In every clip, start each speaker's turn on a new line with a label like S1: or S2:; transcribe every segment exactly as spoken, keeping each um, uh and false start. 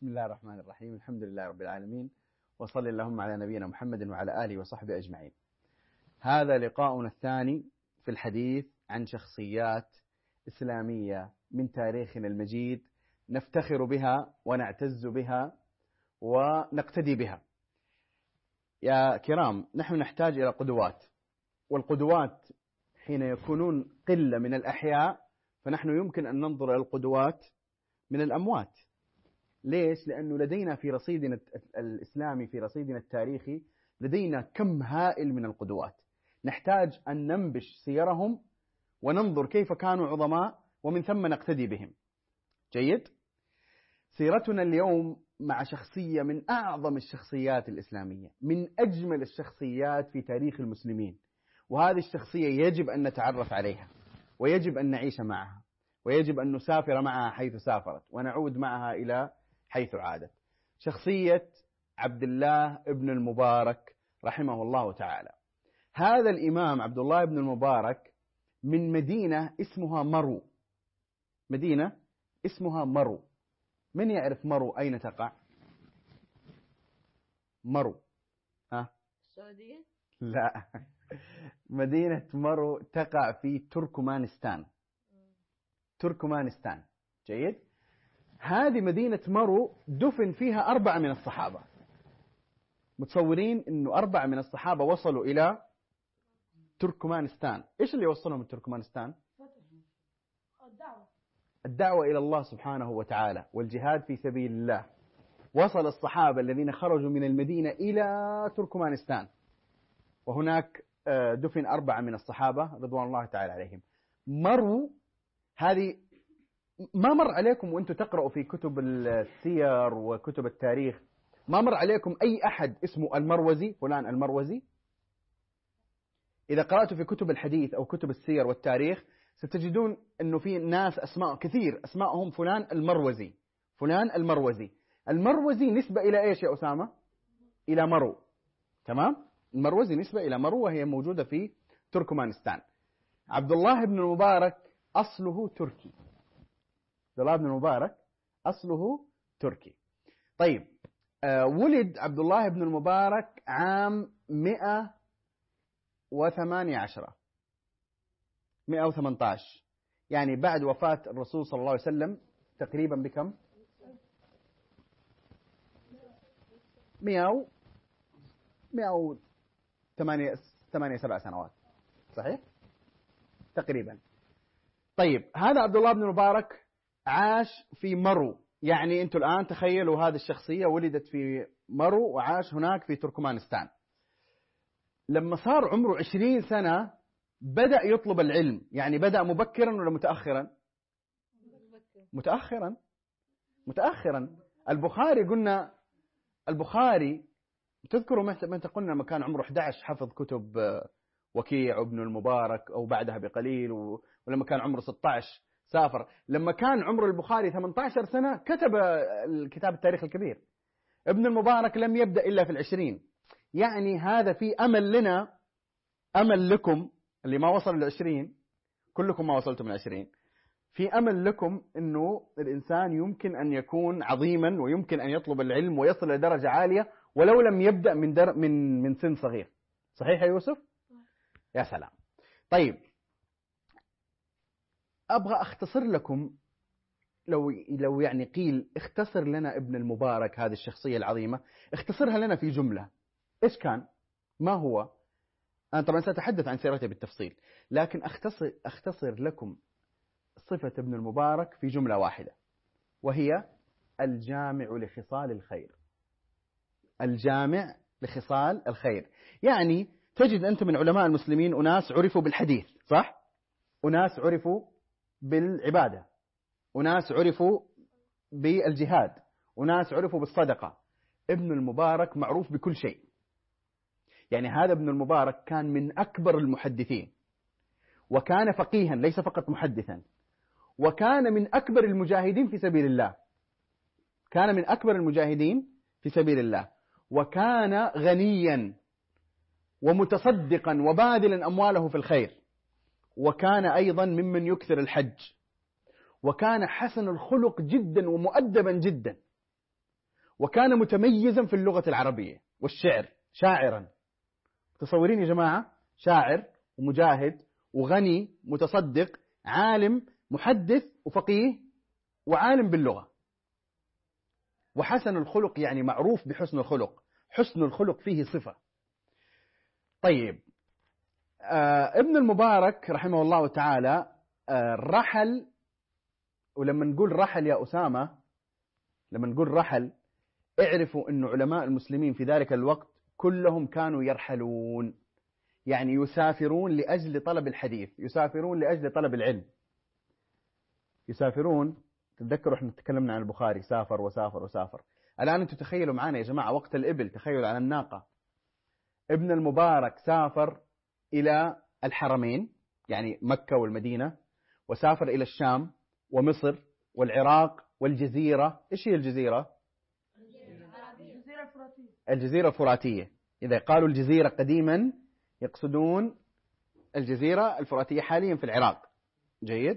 S1: بسم الله الرحمن الرحيم. الحمد لله رب العالمين، وصلى اللهم على نبينا محمد وعلى آله وصحبه أجمعين. هذا لقاؤنا الثاني في الحديث عن شخصيات إسلامية من تاريخنا المجيد نفتخر بها ونعتز بها ونقتدي بها. يا كرام، نحن نحتاج إلى قدوات، والقدوات حين يكونون قلة من الأحياء فنحن يمكن أن ننظر إلى القدوات من الأموات. ليش؟ لأنه لدينا في رصيدنا الإسلامي، في رصيدنا التاريخي، لدينا كم هائل من القدوات. نحتاج أن ننبش سيرهم وننظر كيف كانوا عظماء ومن ثم نقتدي بهم. جيد؟ سيرتنا اليوم مع شخصية من أعظم الشخصيات الإسلامية، من أجمل الشخصيات في تاريخ المسلمين، وهذه الشخصية يجب أن نتعرف عليها، ويجب أن نعيش معها، ويجب أن نسافر معها حيث سافرت ونعود معها إلى حيث عادت. شخصية عبد الله ابن المبارك رحمه الله تعالى. هذا الإمام عبد الله ابن المبارك من مدينة اسمها مرو. مدينة اسمها مرو. من يعرف مرو أين تقع؟ مرو ها؟
S2: السعودية؟
S1: لا، مدينة مرو تقع في تركمانستان. تركمانستان. جيد؟ هذه مدينة مرو دفن فيها أربعة من الصحابة. متصورين أنه أربعة من الصحابة وصلوا إلى تركمانستان. إيش اللي وصلهم من تركمانستان؟
S2: الدعوة
S1: الدعوة إلى الله سبحانه وتعالى والجهاد في سبيل الله. وصل الصحابة الذين خرجوا من المدينة إلى تركمانستان، وهناك دفن أربعة من الصحابة رضوان الله تعالى عليهم. مرو هذه ما مر عليكم وأنتم تقرأوا في كتب السير وكتب التاريخ، ما مر عليكم أي أحد اسمه المروزي، فلان المروزي؟ إذا قرأتوا في كتب الحديث أو كتب السير والتاريخ ستجدون أنه في ناس أسماء كثير أسماءهم فلان المروزي، فلان المروزي. المروزي نسبة إلى إيش يا أسامة؟ إلى مرو. تمام؟ المروزي نسبة إلى مرو، وهي موجودة في تركمانستان. عبد الله بن المبارك أصله تركي. عبد الله بن المبارك أصله تركي. طيب، آه ولد عبد الله بن المبارك عام مئة وثمانية عشر مئة وثمانية عشر، يعني بعد وفاة الرسول صلى الله عليه وسلم تقريبا بكم؟ مئة مئة وثمانية ثمانية سبع سنوات، صحيح؟ تقريبا. طيب، هذا عبد الله بن المبارك عاش في مرو. يعني أنتم الآن تخيلوا هذه الشخصية ولدت في مرو وعاش هناك في تركمانستان. لما صار عمره عشرين سنة بدأ يطلب العلم. يعني بدأ مبكرا ولا متأخرا؟ متأخرا متأخرا. البخاري قلنا البخاري تذكروا متى قلنا لما كان عمره أحد عشر حفظ كتب وكيع وابن المبارك أو بعدها بقليل، ولما كان عمره ستة عشر سافر. لما كان عمر البخاري ثمانية عشر سنة كتب الكتاب التاريخ الكبير. ابن المبارك لم يبدأ إلا في العشرين. يعني هذا في أمل لنا، أمل لكم اللي ما وصل للعشرين، كلكم ما وصلتم للعشرين، في أمل لكم أنه الإنسان يمكن أن يكون عظيما ويمكن أن يطلب العلم ويصل لدرجة عالية ولو لم يبدأ من در من من سن صغير. صحيح يا يوسف؟ يا سلام. طيب، أبغى أختصر لكم، لو لو يعني قيل اختصر لنا ابن المبارك هذه الشخصية العظيمة، اختصرها لنا في جملة. إيش كان؟ ما هو؟ أنا طبعا سأتحدث عن سيرته بالتفصيل، لكن أختصر أختصر لكم صفة ابن المبارك في جملة واحدة، وهي الجامع لخصال الخير. الجامع لخصال الخير. يعني تجد أنت من علماء المسلمين أناس عرفوا بالحديث، صح؟ أناس عرفوا بالعبادة، أناس عرفوا بالجهاد، أناس عرفوا بالصدقة. ابن المبارك معروف بكل شيء. يعني هذا ابن المبارك كان من أكبر المحدثين، وكان فقيها ليس فقط محدثا، وكان من أكبر المجاهدين في سبيل الله. كان من أكبر المجاهدين في سبيل الله، وكان غنيا ومتصدقا وباذلا أمواله في الخير، وكان أيضا ممن يكثر الحج، وكان حسن الخلق جدا ومؤدبا جدا. وكان متميزا في اللغة العربية والشعر، شاعرا. تصورين يا جماعة، شاعر ومجاهد وغني متصدق عالم محدث وفقيه وعالم باللغة وحسن الخلق، يعني معروف بحسن الخلق، حسن الخلق فيه صفة. طيب آه ابن المبارك رحمه الله تعالى آه رحل. ولما نقول رحل يا أسامة، لما نقول رحل اعرفوا أن علماء المسلمين في ذلك الوقت كلهم كانوا يرحلون، يعني يسافرون لأجل طلب الحديث، يسافرون لأجل طلب العلم، يسافرون. تتذكروا احنا تكلمنا عن البخاري، سافر وسافر وسافر. الآن انتم تخيلوا معنا يا جماعة وقت الإبل، تخيلوا على الناقة. ابن المبارك سافر إلى الحرمين، يعني مكة والمدينة، وسافر إلى الشام ومصر والعراق والجزيرة. إيش هي الجزيرة؟ الجزيرة الفراتية. إذا قالوا الجزيرة قديما يقصدون الجزيرة الفراتية حاليا في العراق. جيد.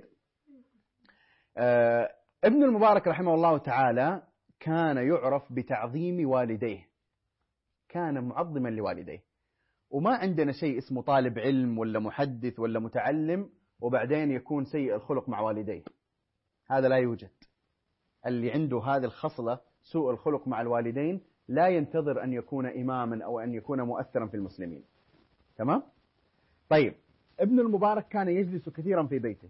S1: آه ابن المبارك رحمه الله تعالى كان يعرف بتعظيم والديه، كان معظما لوالديه. وما عندنا شيء اسمه طالب علم ولا محدث ولا متعلم وبعدين يكون سيء الخلق مع والديه، هذا لا يوجد. اللي عنده هذه الخصلة سوء الخلق مع الوالدين لا ينتظر أن يكون إماما أو أن يكون مؤثرا في المسلمين. تمام؟ طيب ابن المبارك كان يجلس كثيرا في بيته.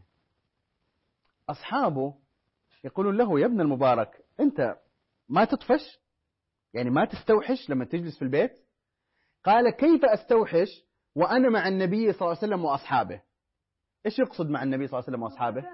S1: أصحابه يقولون له: يا ابن المبارك أنت ما تطفش، يعني ما تستوحش لما تجلس في البيت؟ قال: كيف أستوحش وأنا مع النبي صلى الله عليه وسلم وأصحابه؟ إيش يقصد مع النبي صلى الله عليه وسلم وأصحابه؟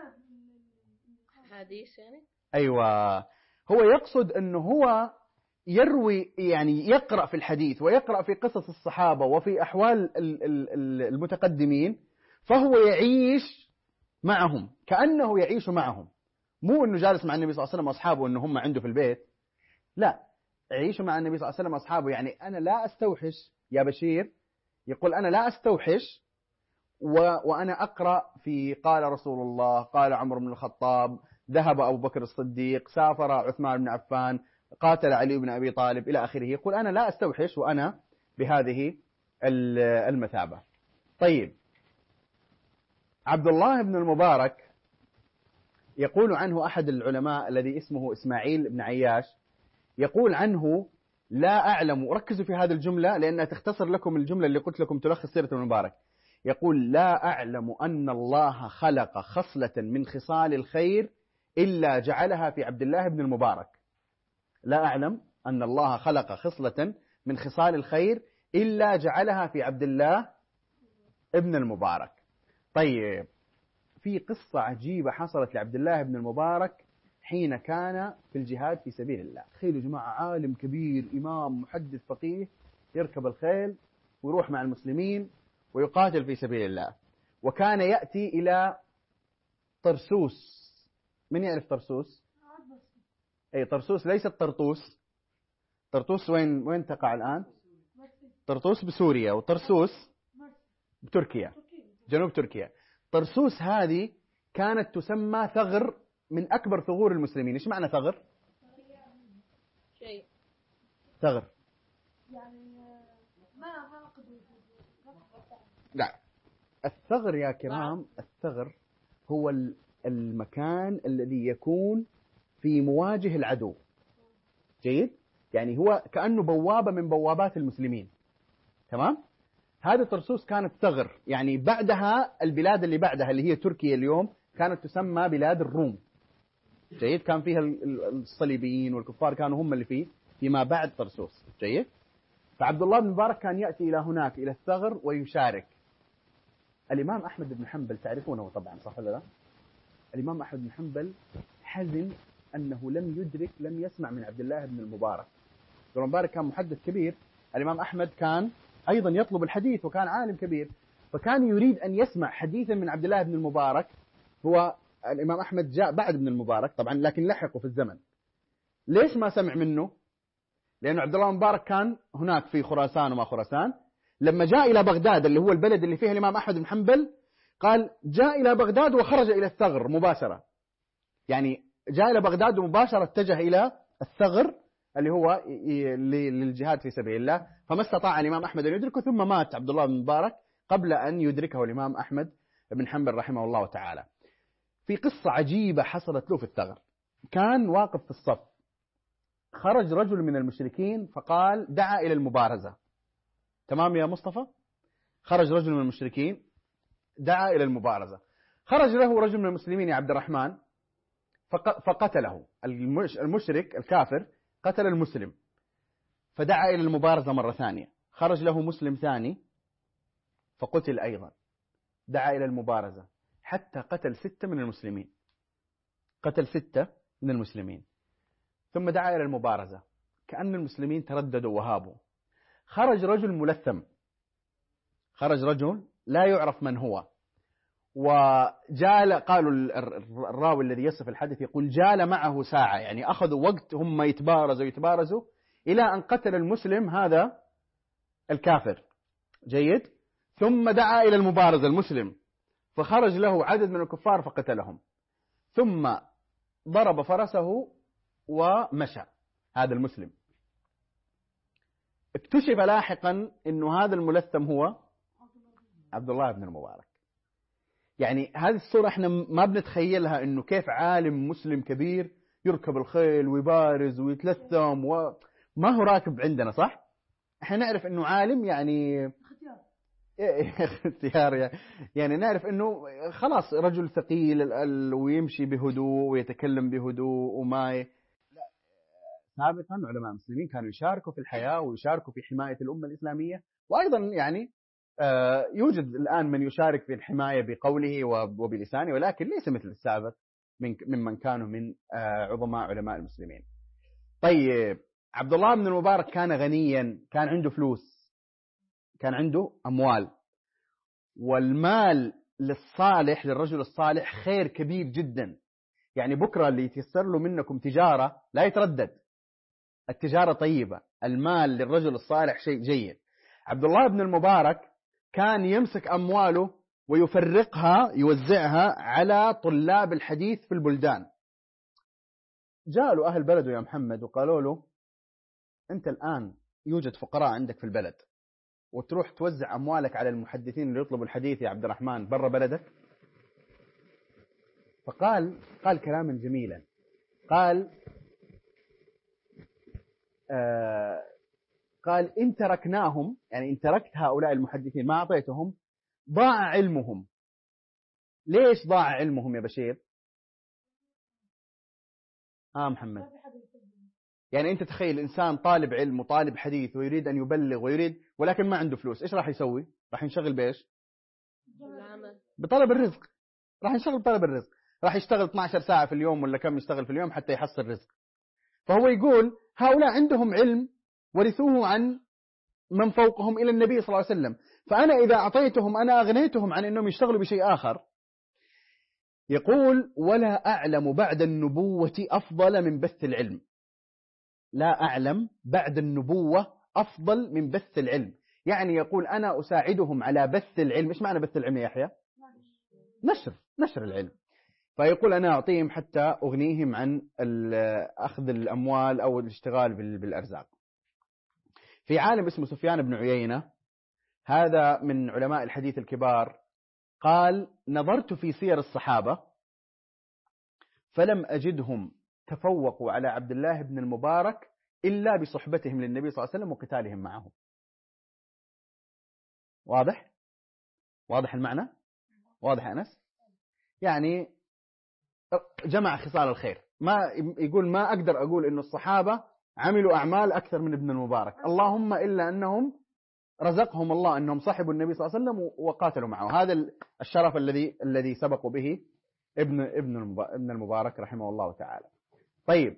S2: حديث يعني؟ أيوة،
S1: هو يقصد أنه هو يروي، يعني يقرأ في الحديث ويقرأ في قصص الصحابة وفي أحوال المتقدمين، فهو يعيش معهم كأنه يعيش معهم، مو أنه جالس مع النبي صلى الله عليه وسلم وأصحابه أنه هم عنده في البيت، لا، يعيش مع النبي صلى الله عليه وسلم وأصحابه. يعني أنا لا أستوحش يا بشير، يقول أنا لا أستوحش و... وأنا أقرأ في قال رسول الله، قال عمر بن الخطاب، ذهب أبو بكر الصديق، سافر عثمان بن عفان، قاتل علي بن أبي طالب إلى آخره. يقول أنا لا أستوحش وأنا بهذه المثابة. طيب عبد الله بن المبارك يقول عنه أحد العلماء الذي اسمه إسماعيل بن عياش، يقول عنه: لا أعلم، وركزوا في هذه الجملة لأنها تختصر لكم الجملة اللي قلت لكم تلخص سيرة ابن المبارك. يقول: لا أعلم أن الله خلق خصلة من خصال الخير إلا جعلها في عبد الله بن المبارك. لا أعلم أن الله خلق خصلة من خصال الخير إلا جعلها في عبد الله ابن المبارك. طيب في قصة عجيبة حصلت لعبد الله بن المبارك حين كان في الجهاد في سبيل الله. تخيلوا يا جماعة، عالم كبير، إمام، محدث، فقيه، يركب الخيل ويروح مع المسلمين ويقاتل في سبيل الله. وكان يأتي إلى طرسوس. من يعرف طرسوس؟ أي طرسوس، ليست طرطوس. طرطوس وين وين تقع الآن؟ طرطوس بسوريا، وطرسوس بتركيا، جنوب تركيا. طرسوس هذه كانت تسمى ثغر من أكبر ثغور المسلمين. إيش معنى ثغر؟
S2: شيء
S1: ثغر
S2: يعني ما ما
S1: لا، الثغر يا كرام، الثغر هو المكان الذي يكون في مواجه العدو. جيد؟ يعني هو كأنه بوابة من بوابات المسلمين. تمام؟ هذه طرسوس كانت ثغر، يعني بعدها البلاد اللي بعدها اللي هي تركيا اليوم كانت تسمى بلاد الروم. جيد؟ كان فيها الصليبيين والكفار، كانوا هم اللي فيه فيما بعد طرسوس. جيد؟ فعبد الله بن مبارك كان يأتي إلى هناك إلى الثغر ويشارك. الإمام أحمد بن حنبل تعرفونه طبعا، صح ولا لا؟ الإمام أحمد بن حنبل حزن أنه لم يدرك، لم يسمع من عبد الله بن المبارك. ابن المبارك كان محدث كبير، الإمام أحمد كان أيضا يطلب الحديث وكان عالم كبير، فكان يريد أن يسمع حديثا من عبد الله بن المبارك. هو الإمام أحمد جاء بعد ابن المبارك طبعا، لكن لحقه في الزمن. ليش ما سمع منه؟ لأن عبد الله المبارك كان هناك في خراسان وما خراسان. لما جاء إلى بغداد اللي هو البلد اللي فيه الإمام أحمد بن حنبل، قال جاء إلى بغداد وخرج إلى الثغر مباشرة. يعني جاء إلى بغداد ومباشرة اتجه إلى الثغر اللي هو للجهاد في سبيل الله، فما استطاع الإمام أحمد أن يدركه، ثم مات عبد الله بن مبارك قبل أن يدركه الإمام أحمد بن حنبل رحمه الله تعالى. في قصة عجيبة حصلت له في الثغر. كان واقف في الصف، خرج رجل من المشركين فقال دعا إلى المبارزة. تمام يا مصطفى؟ خرج رجل من المشركين دعا إلى المبارزة، خرج له رجل من المسلمين يا عبد الرحمن فقتله. المشرك الكافر قتل المسلم، فدعا إلى المبارزة مرة ثانية، خرج له مسلم ثاني فقتل أيضا، دعا إلى المبارزة حتى قتل ستة من المسلمين، قتل ستة من المسلمين، ثم دعا إلى المبارزة. كأن المسلمين ترددوا وهابوا. خرج رجل ملثم، خرج رجل لا يعرف من هو، وجال، قالوا الراوي الذي يصف الحدث يقول جال معه ساعة، يعني أخذوا وقت هم يتبارزوا يتبارزوا إلى أن قتل المسلم هذا الكافر. جيد. ثم دعا إلى المبارزة المسلم، فخرج له عدد من الكفار فقتلهم، ثم ضرب فرسه ومشى هذا المسلم. اكتشف لاحقا أنه هذا الملثم هو عبد الله بن المبارك. يعني هذه الصورة احنا ما بنتخيلها، انه كيف عالم مسلم كبير يركب الخيل ويبارز ويتلثم وما هو راكب عندنا، صح؟ احنا نعرف انه عالم، يعني اختيار، يعني نعرف انه خلاص رجل ثقيل ويمشي بهدوء ويتكلم بهدوء وما ي... لا، سابقا علماء المسلمين كانوا يشاركوا في الحياة ويشاركوا في حماية الأمة الإسلامية، وأيضا يعني يوجد الآن من يشارك في الحماية بقوله وبلسانه، ولكن ليس مثل السابق من ممن كانوا من عظماء علماء المسلمين. طيب، عبد الله بن المبارك كان غنيا، كان عنده فلوس، كان عنده أموال، والمال للصالح للرجل الصالح خير كبير جدا. يعني بكرة اللي يتيسر له منكم تجارة لا يتردد، التجارة طيبة، المال للرجل الصالح شيء جيد. عبد الله بن المبارك كان يمسك أمواله ويفرقها يوزعها على طلاب الحديث في البلدان. جاءوا أهل بلده يا محمد وقالوا له أنت الآن يوجد فقراء عندك في البلد، وتروح توزع أموالك على المحدثين اللي يطلبوا الحديث يا عبد الرحمن برا بلدك؟ فقال قال كلاما جميلا، قال آه قال إن تركناهم، يعني إن تركت هؤلاء المحدثين ما أعطيتهم ضاع علمهم. ليش ضاع علمهم يا بشير؟ آه محمد، يعني أنت تخيل إنسان طالب علم وطالب حديث ويريد أن يبلغ ويريد، ولكن ما عنده فلوس، إيش راح يسوي؟ راح ينشغل بإيش؟ بطلب الرزق. راح ينشغل بطلب الرزق، راح يشتغل اثنتي عشرة ساعة في اليوم ولا كم يشتغل في اليوم حتى يحصل رزق. فهو يقول هؤلاء عندهم علم ورثوه عن من فوقهم إلى النبي صلى الله عليه وسلم، فأنا إذا أعطيتهم أنا أغنيتهم عن أنهم يشتغلوا بشيء آخر. يقول ولا أعلم بعد النبوة أفضل من بث العلم. لا أعلم بعد النبوة أفضل من بث العلم، يعني يقول أنا أساعدهم على بث العلم. إيش معنى بث العلم يا يحيى؟ نشر نشر العلم. فيقول أنا أعطيهم حتى أغنيهم عن أخذ الأموال أو الاشتغال بالأرزاق. في عالم اسمه سفيان بن عيينة، هذا من علماء الحديث الكبار، قال نظرت في سير الصحابة فلم أجدهم تفوقوا على عبد الله بن المبارك إلا بصحبتهم للنبي صلى الله عليه وسلم وقتالهم معه. واضح؟ واضح المعنى؟ واضح يا أنس؟ يعني جمع خصال الخير. ما يقول ما أقدر أقول إنه الصحابة عملوا أعمال أكثر من ابن المبارك، اللهم إلا أنهم رزقهم الله أنهم صحبوا النبي صلى الله عليه وسلم وقاتلوا معه. هذا الشرف الذي الذي سبقوا به ابن ابن ابن المبارك رحمه الله تعالى. طيب،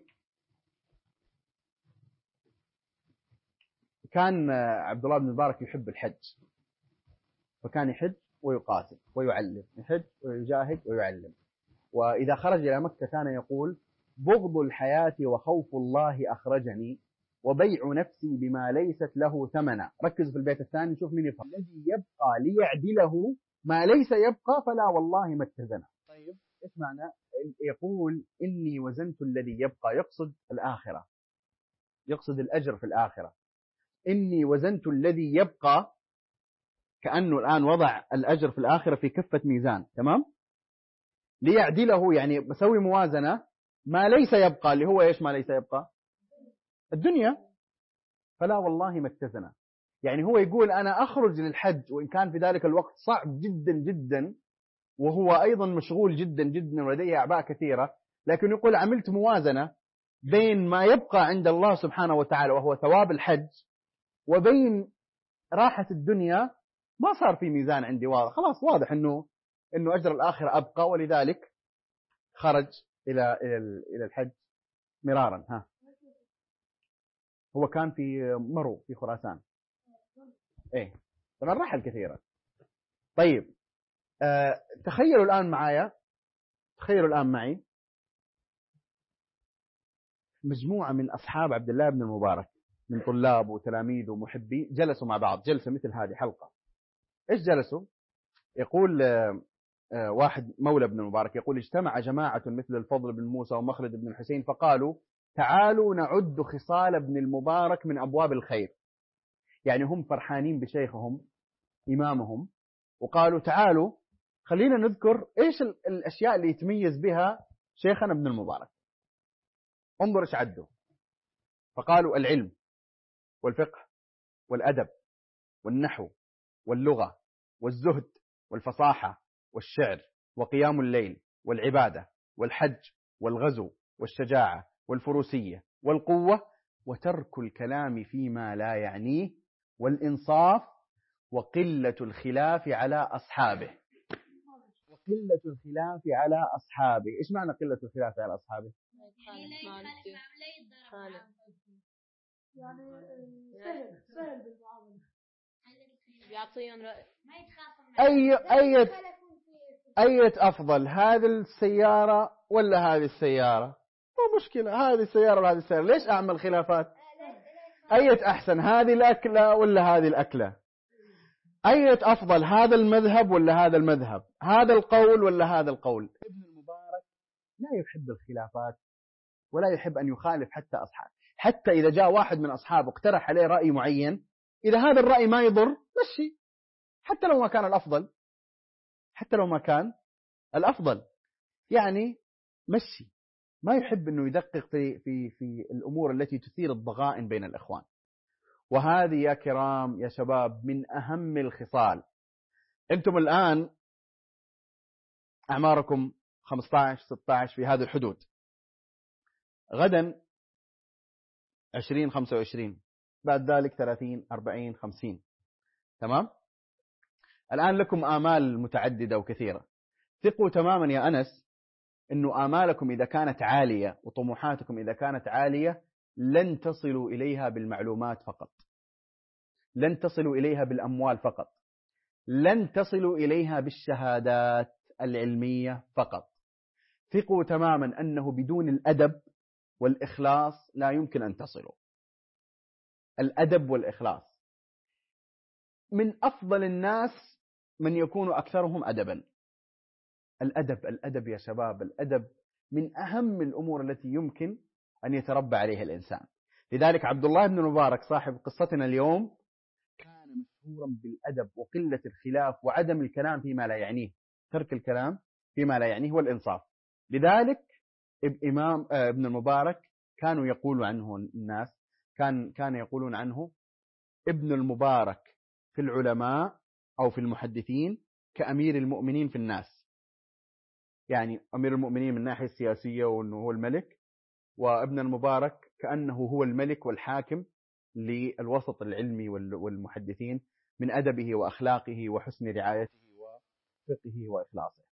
S1: كان عبد الله بن المبارك يحب الحج، فكان يحج ويقاتل ويعلم، يحج ويجاهد ويعلم. وإذا خرج إلى مكة كان يقول بغض الحياة وخوف الله أخرجني وبيع نفسي بما ليست له ثمنا. ركز في البيت الثاني شوف مين يفهم. الذي يبقى ليعدله ما ليس يبقى فلا والله ما اتزنه. طيب إيش معنى؟ يقول إني وزنت الذي يبقى، يقصد الآخرة. يقصد الأجر في الآخرة. إني وزنت الذي يبقى، كأنه الآن وضع الأجر في الآخرة في كفة ميزان، تمام، ليعدله، يعني بسوي موازنة ما ليس يبقى، اللي هو إيش ما ليس يبقى؟ الدنيا. فلا والله ما اتزن. يعني هو يقول أنا أخرج للحج وإن كان في ذلك الوقت صعب جدا جدا، وهو أيضا مشغول جدا جدا ولديه أعباء كثيرة، لكن يقول عملت موازنة بين ما يبقى عند الله سبحانه وتعالى وهو ثواب الحج، وبين راحة الدنيا. ما صار في ميزان عندي واضح، خلاص واضح إنه إنه أجر الآخرة أبقى، ولذلك خرج إلى إلى إلى الحج مرارا. ها، هو كان في مرو في خراسان. إيه طبعا رحل كثيرا. طيب أه تخيلوا الآن معايا، تخيلوا الآن معي مجموعة من أصحاب عبد الله بن المبارك من طلاب وتلاميذ ومحبي جلسوا مع بعض جلسة مثل هذه حلقة. إيش جلسوا؟ يقول أه أه واحد مولى بن المبارك يقول اجتمع جماعة مثل الفضل بن موسى ومخلد بن الحسين فقالوا تعالوا نعد خصال ابن المبارك من أبواب الخير. يعني هم فرحانين بشيخهم إمامهم، وقالوا تعالوا خلينا نذكر إيش الأشياء اللي يتميز بها شيخنا ابن المبارك. انظر إيش عدوا. فقالوا العلم والفقه والأدب والنحو واللغة والزهد والفصاحة والشعر وقيام الليل والعبادة والحج والغزو والشجاعة والفروسية والقوة وترك الكلام فيما لا يعنيه والإنصاف وقلة الخلاف على أصحابه. وقلة الخلاف على أصحابه، إيش معنى قلة الخلاف على أصحابه؟
S2: يعني سهل سهل بالمعاملة، يعطيهم رأي.
S1: أي أي أي أفضل هذه السيارة ولا هذه السيارة؟ مو مشكلة، هذه السيارة ولا هذه السيارة، ليش أعمل خلافات؟ أي أحسن هذه الأكلة ولا هذه الأكلة؟ أي أفضل هذا المذهب ولا هذا المذهب؟ هذا القول ولا هذا القول؟ ابن المبارك لا يحب الخلافات ولا يحب أن يخالف حتى أصحابه. حتى إذا جاء واحد من أصحابه اقترح عليه رأي معين، إذا هذا الرأي ما يضر مشي، حتى لو ما كان الأفضل، حتى لو ما كان الأفضل يعني مشي. ما يحب أنه يدقق في, في, في الأمور التي تثير الضغائن بين الإخوان. وهذه يا كرام يا شباب من أهم الخصال. أنتم الآن أعماركم خمسة عشر ستة عشر في هذه الحدود، غدا عشرين خمسة وعشرين، بعد ذلك ثلاثين أربعين خمسين، تمام؟ الآن لكم آمال متعددة وكثيرة. ثقوا تماما يا أنس أنه آمالكم إذا كانت عالية وطموحاتكم إذا كانت عالية لن تصلوا إليها بالمعلومات فقط، لن تصلوا إليها بالأموال فقط، لن تصلوا إليها بالشهادات العلمية فقط. ثقوا تماما أنه بدون الأدب والإخلاص لا يمكن أن تصلوا. الأدب والإخلاص. من أفضل الناس من يكون أكثرهم أدبا. الأدب الأدب يا شباب، الأدب من أهم الأمور التي يمكن أن يتربى عليها الإنسان. لذلك عبد الله بن المبارك صاحب قصتنا اليوم كان مشهورا بالأدب وقلة الخلاف وعدم الكلام فيما لا يعنيه، ترك الكلام فيما لا يعنيه والإنصاف. لذلك إمام ابن المبارك كانوا يقولوا عنه الناس، كان كان يقولون عنه ابن المبارك في العلماء أو في المحدثين كأمير المؤمنين في الناس. يعني أمير المؤمنين من الناحية السياسية وأنه هو الملك، وابن المبارك كأنه هو الملك والحاكم للوسط العلمي والمحدثين من أدبه وأخلاقه وحسن رعايته وفقهه وإخلاصه.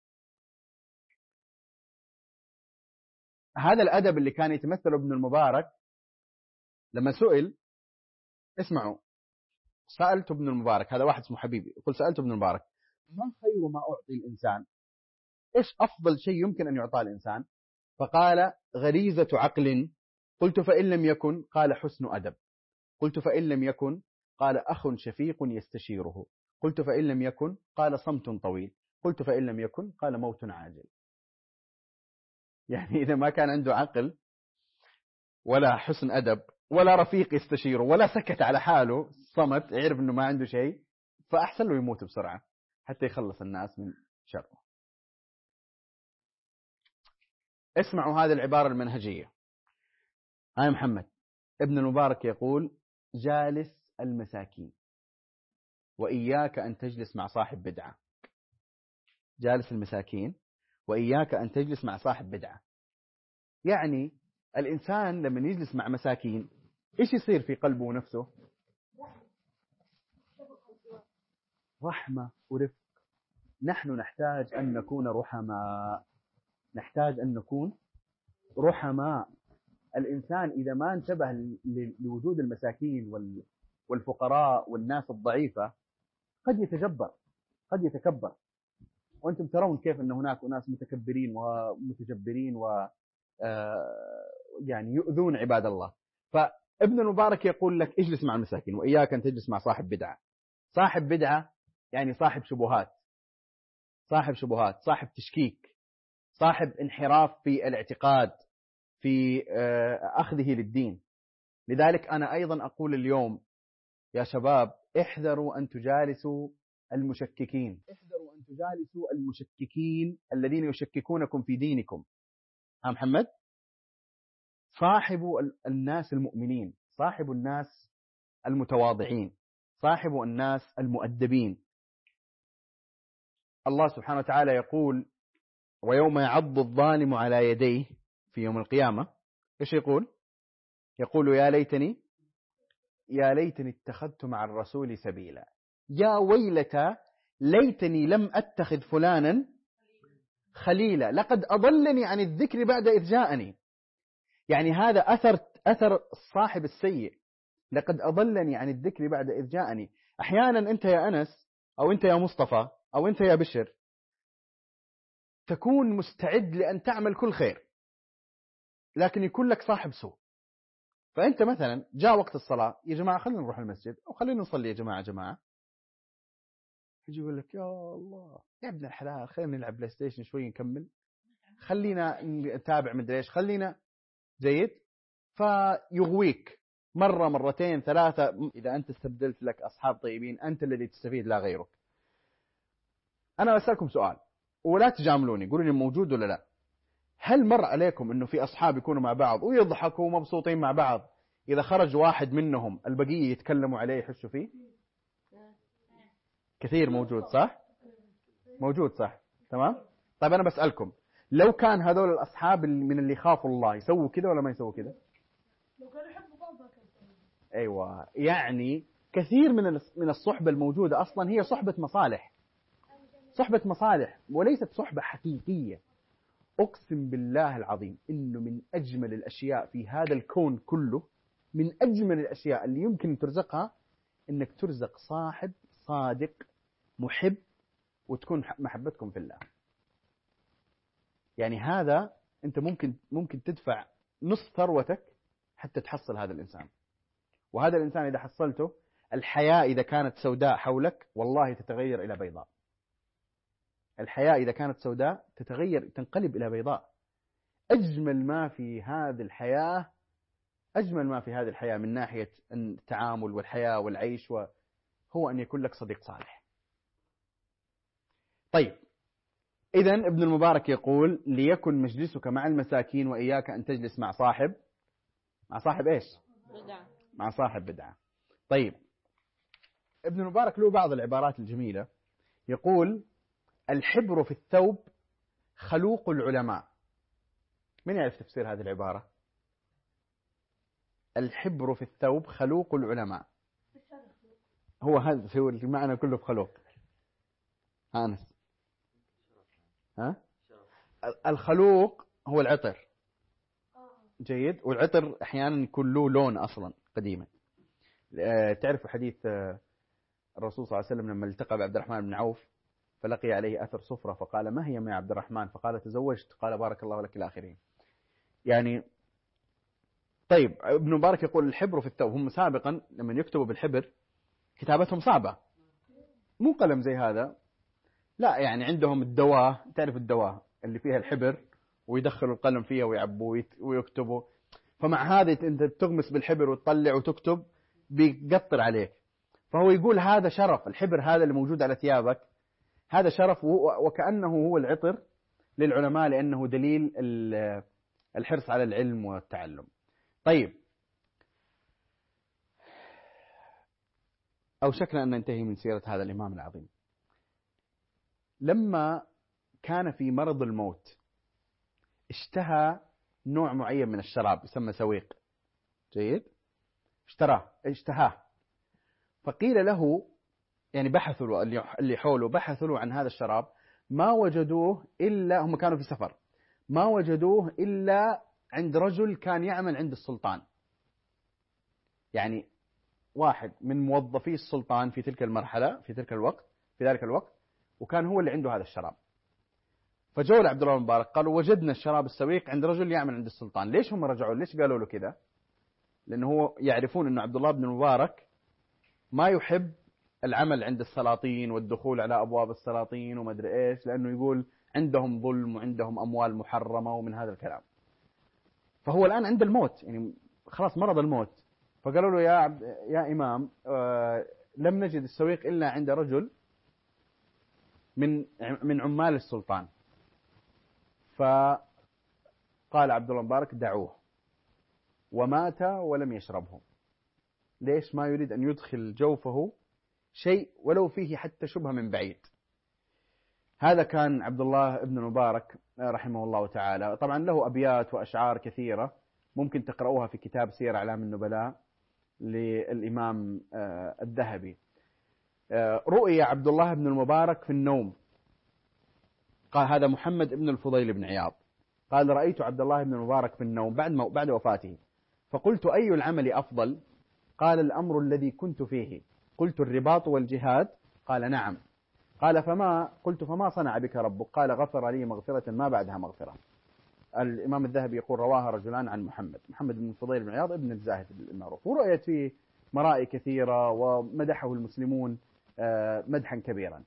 S1: هذا الأدب اللي كان يتمثل ابن المبارك لما سئل، اسمعوا، سألت ابن المبارك، هذا واحد اسمه حبيبي، يقول سألت ابن المبارك ما خير ما أعطي الإنسان؟ إيش أفضل شيء يمكن أن يعطى الإنسان؟ فقال غريزة عقل. قلت فإن لم يكن؟ قال حسن أدب. قلت فإن لم يكن؟ قال أخ شفيق يستشيره. قلت فإن لم يكن؟ قال صمت طويل. قلت فإن لم يكن؟ قال موت عاجل. يعني إذا ما كان عنده عقل ولا حسن أدب ولا رفيق يستشيره ولا سكت على حاله، صمت، عرف أنه ما عنده شيء، فأحسن له يموت بسرعة حتى يخلص الناس من شره. اسمعوا هذه العبارة المنهجية. هاي محمد ابن المبارك يقول: جالس المساكين وإياك أن تجلس مع صاحب بدعة. جالس المساكين وإياك أن تجلس مع صاحب بدعة. يعني الإنسان لما يجلس مع مساكين إيش يصير في قلبه ونفسه؟ رحمة ورفق. نحن نحتاج أن نكون رحماء، نحتاج أن نكون رحماء. الإنسان إذا ما انتبه لوجود المساكين والفقراء والناس الضعيفة قد يتجبر، قد يتكبر. وأنتم ترون كيف أن هناك ناس متكبرين ومتجبرين و يعني يؤذون عباد الله. فابن المبارك يقول لك اجلس مع المساكين وإياك أن تجلس مع صاحب بدعة. صاحب بدعة يعني صاحب شبهات، صاحب شبهات، صاحب تشكيك، صاحب انحراف في الاعتقاد، في أخذه للدين. لذلك أنا أيضا أقول اليوم يا شباب احذروا أن تجالسوا المشككين، احذروا أن تجالسوا المشككين الذين يشككونكم في دينكم. ها محمد، صاحبوا الناس المؤمنين، صاحبوا الناس المتواضعين، صاحبوا الناس المؤدبين. الله سبحانه وتعالى يقول: ويوم يعض الظالم على يديه في يوم القيامة، إيش يقول؟ يقول: يا ليتني يا ليتني اتخذت مع الرسول سبيلا، يا ويلتى ليتني لم أتخذ فلانا خليلا، لقد أضلني عن الذكر بعد إذ جاءني. يعني هذا أثر أثر الصاحب السيء، لقد أضلني عن الذكر بعد إذ جاءني. أحيانا أنت يا أنس أو أنت يا مصطفى أو أنت يا بشر تكون مستعد لأن تعمل كل خير، لكن يكون لك صاحب سوء. فأنت مثلا جاء وقت الصلاة، يا جماعة خلينا نروح المسجد أو خلينا نصلي يا جماعة جماعة، يجي يقول لك: يا الله يا ابن الحلال خلينا نلعب بلاي ستيشن شوي نكمل، خلينا نتابع مدري ايش، خلينا جيد. فيغويك مرة مرتين ثلاثة. إذا أنت استبدلت لك أصحاب طيبين أنت الذي تستفيد لا غيرك. أنا أسألكم سؤال ولا تجاملوني، قولوا لي موجود ولا لا. هل مر عليكم أنه في أصحاب يكونوا مع بعض ويضحكوا ومبسوطين مع بعض، إذا خرج واحد منهم البقية يتكلموا عليه يحسوا فيه؟ كثير موجود صح؟ موجود صح؟ تمام؟ طيب أنا بسألكم، لو كان هذول الأصحاب من اللي خافوا الله يسووا كذا ولا ما يسووا كذا؟ أيوة، يعني كثير من من الصحبة الموجودة أصلا هي صحبة مصالح، صحبة مصالح وليست صحبة حقيقية. أقسم بالله العظيم إنه من أجمل الأشياء في هذا الكون كله، من أجمل الأشياء اللي يمكن ترزقها إنك ترزق صاحب صادق محب وتكون محبتكم في الله. يعني هذا أنت ممكن ممكن تدفع نصف ثروتك حتى تحصل هذا الإنسان. وهذا الإنسان إذا حصلته، الحياة إذا كانت سوداء حولك والله تتغير إلى بيضاء. الحياة إذا كانت سوداء تتغير تنقلب إلى بيضاء. أجمل ما في هذه الحياة، أجمل ما في هذه الحياة من ناحية التعامل والحياة والعيش هو أن يكون لك صديق صالح. طيب إذن ابن المبارك يقول: ليكن مجلسك مع المساكين وإياك أن تجلس مع صاحب مع صاحب إيش؟ بدعة. مع صاحب بدعة. طيب ابن المبارك له بعض العبارات الجميلة، يقول: الحبر في الثوب خلوق العلماء. من يعرف تفسير هذه العبارة؟ الحبر في الثوب خلوق العلماء. هو هذا هو المعنى كله في خلوق. أنس ها؟ الخلوق هو العطر، جيد، والعطر أحيانا يكون له لون أصلا قديما. تعرف حديث الرسول صلى الله عليه وسلم لما التقى بعبد الرحمن بن عوف فلقي عليه أثر صفرة فقال: ما هي يا عبد الرحمن؟ فقال: تزوجت. قال: بارك الله لك إلى آخره. يعني طيب ابن مبارك يقول: الحبر في الثوب. هم سابقا لما يكتبوا بالحبر كتابتهم صعبة، مو قلم زي هذا، لا، يعني عندهم الدواء، تعرف الدواء اللي فيها الحبر ويدخلوا القلم فيها ويعبوا ويكتبوا. فمع هذا أنت تغمس بالحبر وتطلع وتكتب بيقطر عليك. فهو يقول هذا شرف، الحبر هذا اللي موجود على ثيابك هذا شرف، وكأنه هو العطر للعلماء لأنه دليل الحرص على العلم والتعلم. طيب، أوشكنا أن ننتهي من سيرة هذا الإمام العظيم. لما كان في مرض الموت اشتهى نوع معين من الشراب يسمى سويق، جيد، اشتراه اشتهاه، فقيل له، يعني بحثوا له اللي حوله بحثوا له عن هذا الشراب، ما وجدوه إلا، هم كانوا في سفر، ما وجدوه إلا عند رجل كان يعمل عند السلطان، يعني واحد من موظفي السلطان في تلك المرحلة في تلك الوقت في ذلك الوقت، وكان هو اللي عنده هذا الشراب. فجوا لعبد الله المبارك قالوا وجدنا الشراب السويق عند رجل يعمل عند السلطان. ليش هم رجعوا؟ ليش قالوا له كذا؟ لأنه هو يعرفون أن عبد الله بن المبارك ما يحب العمل عند السلاطين والدخول على أبواب السلاطين وما أدري إيش، لأنه يقول عندهم ظلم وعندهم أموال محرمة ومن هذا الكلام. فهو الآن عند الموت، يعني خلاص مرض الموت، فقالوا له يا عبد يا إمام آه لم نجد السويق إلا عند رجل من من عمال السلطان. فقال عبد الله المبارك دعوه، ومات ولم يشربه. ليش؟ ما يريد أن يدخل جوفه شيء ولو فيه حتى شبهة من بعيد. هذا كان عبد الله بن المبارك رحمه الله تعالى. طبعا له أبيات وأشعار كثيرة ممكن تقرأوها في كتاب سير أعلام النبلاء للإمام الذهبي. رؤي عبد الله بن المبارك في النوم، قال هذا محمد بن الفضيل بن عياض قال رأيت عبد الله بن المبارك في النوم بعد بعد وفاته، فقلت أي العمل أفضل؟ قال الأمر الذي كنت فيه. قلت الرباط والجهاد؟ قال نعم. قال فما قلت فما صنع بك ربك؟ قال غفر لي مغفرة ما بعدها مغفرة. الإمام الذهبي يقول رواها رجلان عن محمد محمد بن الفضيل بن عياض ابن الزاهد المعروف، ورؤيت فيه مرائي كثيرة ومدحه المسلمون مدحا كبيرا.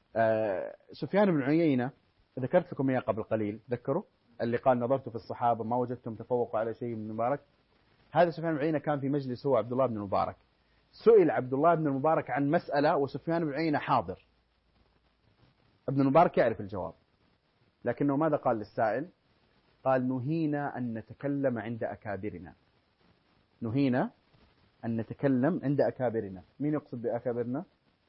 S1: سفيان بن عيينة ذكرت لكم إياه قبل قليل، ذكروا اللي قال نظرت في الصحابة ما وجدتم تفوقوا على شيء من المبارك. هذا سفيان بن عيينة كان في مجلس هو عبد الله بن المبارك، سئل عبد الله بن المبارك عن مسألة وسفيان بن عيينة حاضر، ابن المبارك يعرف الجواب، لكنه ماذا قال للسائل؟ قال نهينا أن نتكلم عند أكابرنا. نهينا أن نتكلم عند أكابرنا. مين يقصد بأكابرنا؟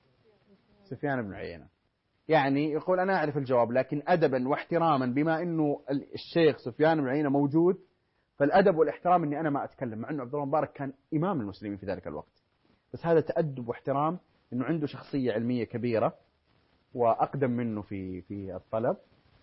S1: سفيان بن عيينة. يعني يقول أنا أعرف الجواب، لكن أدبا واحتراما بما أنه الشيخ سفيان بن عيينة موجود، فالأدب والاحترام أني أنا ما أتكلم، مع أنه عبد الله المبارك كان إمام المسلمين في ذلك الوقت، بس هذا تأدب واحترام أنه عنده شخصية علمية كبيرة وأقدم منه في في الطلب.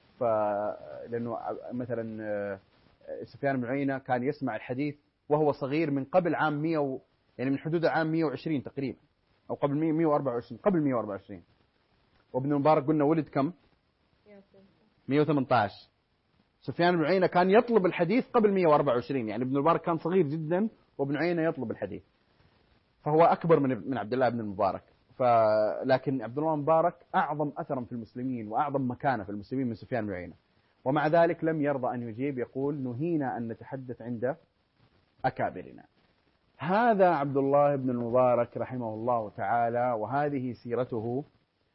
S1: فلأنه مثلا سفيان بن عيينة كان يسمع الحديث وهو صغير من قبل عام مئة و... يعني من حدود العام مئة وعشرين تقريبا، أو قبل مئة وأربعة وعشرين، قبل مئة وأربعة وعشرين. وابن المبارك قلنا ولد كم؟ مئة وثمانية عشر. سفيان بن عيينة كان يطلب الحديث قبل مئة وأربعة وعشرين، يعني ابن المبارك كان صغير جدا وابن عيينة يطلب الحديث، فهو أكبر من من عبد الله بن المبارك. فلكن عبد الله المبارك أعظم أثرا في المسلمين وأعظم مكانة في المسلمين من سفيان بن عيينة، ومع ذلك لم يرضى أن يجيب، يقول نهينا أن نتحدث عند أكابرنا. هذا عبد الله بن المبارك رحمه الله تعالى، وهذه سيرته،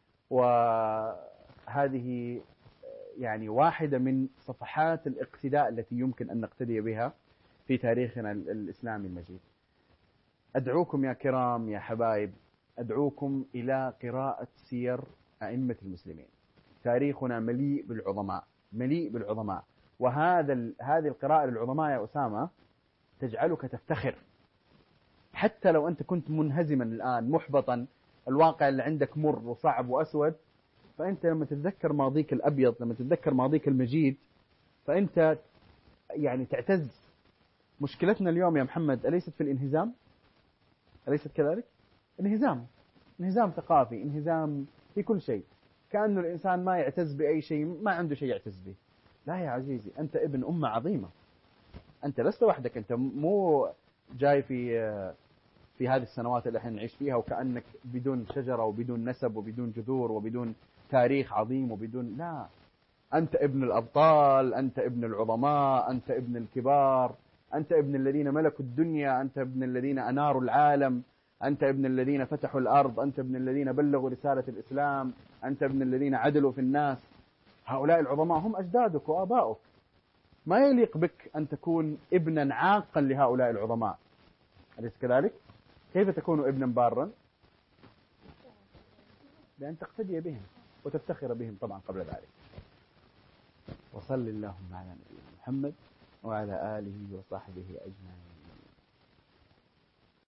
S1: وهذه يعني واحدة من صفحات الاقتداء التي يمكن أن نقتدي بها في تاريخنا الإسلامي المجيد. أدعوكم يا كرام يا حبايب، أدعوكم إلى قراءة سير أئمة المسلمين. تاريخنا مليء بالعظماء، مليء بالعظماء، وهذا هذه القراءة للعظماء يا أسامة تجعلك تفتخر، حتى لو أنت كنت منهزما الآن محبطا، الواقع اللي عندك مر وصعب وأسود، فأنت لما تتذكر ماضيك الأبيض، لما تتذكر ماضيك المجيد، فأنت يعني تعتز. مشكلتنا اليوم يا محمد أليست في الانهزام؟ أليست كذلك؟ انهزام، انهزام ثقافي، انهزام في كل شيء، كأنه الإنسان ما يعتز بأي شيء، ما عنده شيء يعتز به. لا يا عزيزي، أنت ابن أمة عظيمة، أنت لست وحدك، أنت مو جاي في في هذه السنوات اللي احنا نعيش فيها وكأنك بدون شجرة وبدون نسب وبدون جذور وبدون تاريخ عظيم وبدون، لا، أنت ابن الأبطال، أنت ابن العظماء، أنت ابن الكبار، أنت ابن الذين ملكوا الدنيا، أنت ابن الذين أناروا العالم، أنت ابن الذين فتحوا الأرض، أنت ابن الذين بلغوا رسالة الإسلام، أنت ابن الذين عدلوا في الناس. هؤلاء العظماء هم أجدادك وآباؤك، ما يليق بك أن تكون ابنا عاقا لهؤلاء العظماء، أليس كذلك؟ كيف تكون ابنا بارا؟ بأن تقتدي بهم وتفتخر بهم طبعا قبل ذلك. وصل اللهم على نبينا محمد وعلى آله وصحبه أجمعين.